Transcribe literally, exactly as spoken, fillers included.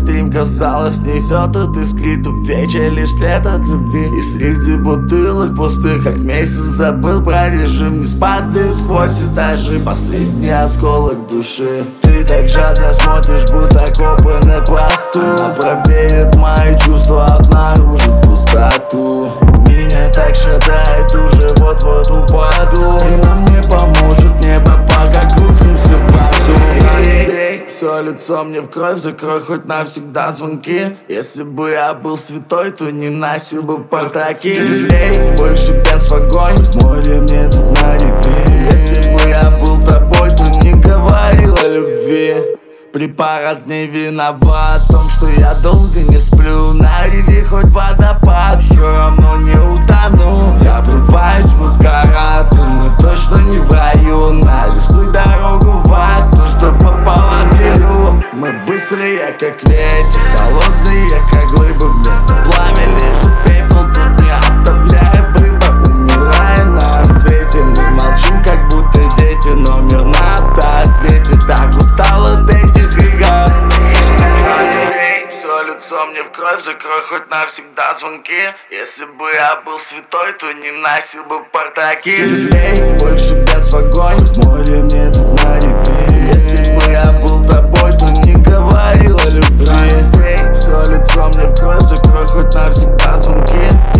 стрим, казалось, несет от искрит в вечер лишь след от любви. И среди бутылок пустых, как месяц, забыл про режим. Не спадает сквозь этажи последний осколок души. Ты так жадно смотришь, будто копы на посту. Она проверит мои чувства, обнаружит пустоту. Меня так шатает, уже вот-вот упаду. И нам не поможет небо, пока крутимся в аду. Все лицо мне в кровь, закрой хоть навсегда звонки. Если бы я был святой, то не носил бы портаки. Люлей, больше без в огонь, море мне тут на реке. Если бы я был тобой, то не говорил о любви. Препарат не виноват в том, что я долго не сплю. На реве хоть водопад, все равно не утону. Я врываюсь в маскарад, и мы точно не в раю. Нарисуй дорогу в ад, то, что пополам делю. Мы быстрые, как ветер, холодные, как глыбы. Вместо пламя лежит пепел, тут не оставляя выбор. Умирая на рассвете, мы молчим, как будто дети. Но мир на автоответе, так устал от этих игр. Все лицо мне в кровь, закрой хоть навсегда звонки. Если бы я был святой, то не носил бы портаки. Люлей, больше без в огонь, море мне тут на реке. Если бы я был тобой, то не говорил о любви. Все лицо мне в кровь, закрой хоть навсегда звонки.